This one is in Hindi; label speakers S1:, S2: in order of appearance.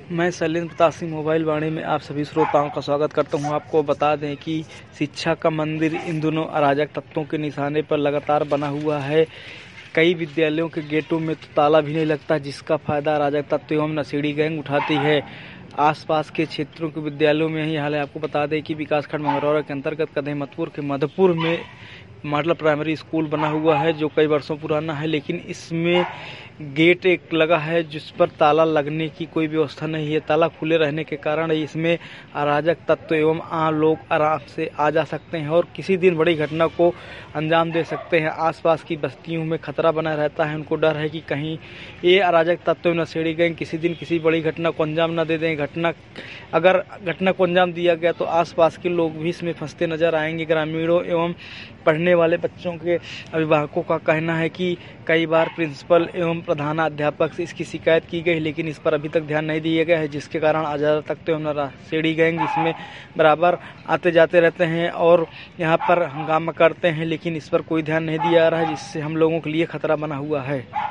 S1: मैं शैलेंद्र प्रताप मोबाइल वाणी में आप सभी श्रोताओं का स्वागत करता हूं। आपको बता दें कि शिक्षा का मंदिर इन दिनों अराजक तत्वों के निशाने पर लगातार बना हुआ है। कई विद्यालयों के गेटों में तो ताला भी नहीं लगता, जिसका फायदा अराजक तत्व एवं नशेड़ी गैंग उठाती है। आसपास के क्षेत्रों के विद्यालयों में यही हाल है। आपको बता दें कि विकासखंड मंगरौरा के अंतर्गत कदेमतपुर के मधुपुर में मॉडल प्राइमरी स्कूल बना हुआ है, जो कई वर्षों पुराना है, लेकिन इसमें गेट एक लगा है जिस पर ताला लगने की कोई व्यवस्था नहीं है। ताला खुले रहने के कारण इसमें अराजक तत्व एवं लोग आराम से आ जा सकते हैं और किसी दिन बड़ी घटना को अंजाम दे सकते हैं। आसपास की बस्तियों में खतरा बना रहता है। उनको डर है कि कहीं ये अराजक तत्व नशेड़ी गैंग किसी दिन किसी बड़ी घटना को अंजाम न दे दें। अगर घटना को अंजाम दिया गया तो आसपास के लोग भी इसमें फंसते नजर आएंगे। ग्रामीणों एवं पढ़ने वाले बच्चों के अभिभावकों का कहना है कि कई बार प्रिंसिपल एवं प्रधानाध्यापक से इसकी शिकायत की गई, लेकिन इस पर अभी तक ध्यान नहीं दिया गया है, जिसके कारण आज़ाद तक तो नशेड़ी गैंग इसमें बराबर आते जाते रहते हैं और यहाँ पर हंगामा करते हैं, लेकिन इस पर कोई ध्यान नहीं दिया जा रहा है, जिससे हम लोगों के लिए खतरा बना हुआ है।